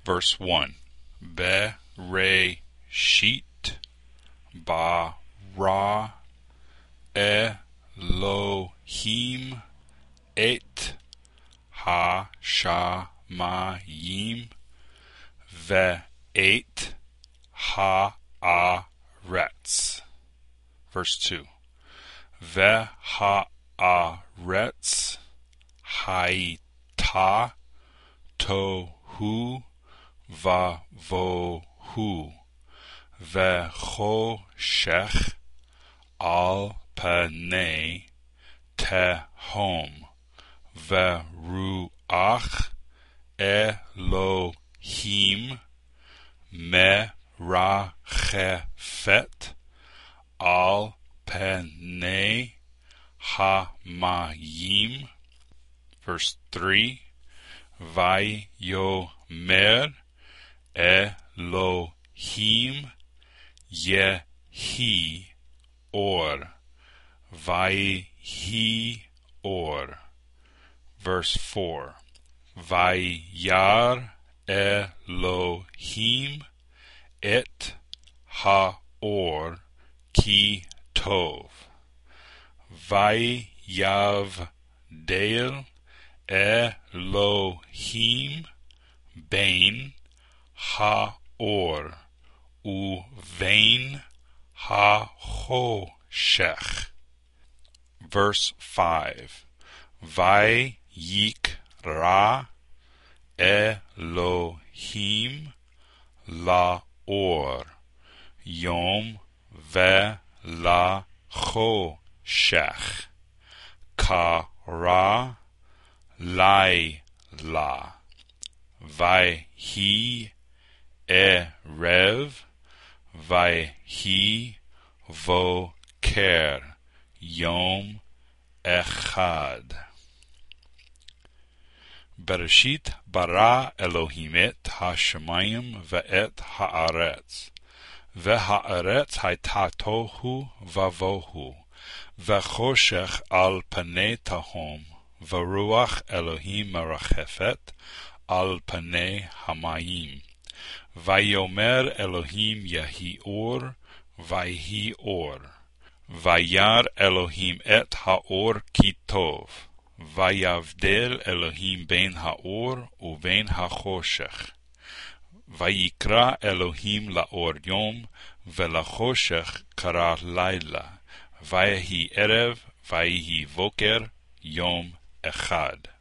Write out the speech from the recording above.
Verse 1. Bereshit bara Elohim et ha-shamayim ve'et ha'aretz. Verse 2. Ve'ha'aretz haita tohu vavohu ve'choshech al panei tehom ve'ruach Elohim merachefet al panei hamayim. Verse 3. Vayomer Elohim yehi or vayhi or. Verse 4. Vayar Elohim et haor ki tov vayavdel Elohim bein haor uvein hachoshech. Verse 5. Vayikra Elohim laor yom ve'lachoshech kara layla vayhi erev vayhi voker yom echad. Bereshit bara Elohim et ha-shamayim ve'et ha'aretz ve'ha'aretz hayta tohu vavohu ve'choshech al panei tahom ve'ruach Elohim merachefet al panei hamayim vayomer Elohim yehi or vayhi or vayar Elohim et haor ki tov vayavdel Elohim bein haor uvein hachoshech vayikra Elohim laor yom ve'lachoshech kara layla vayhi erev vayhi voker yom echad.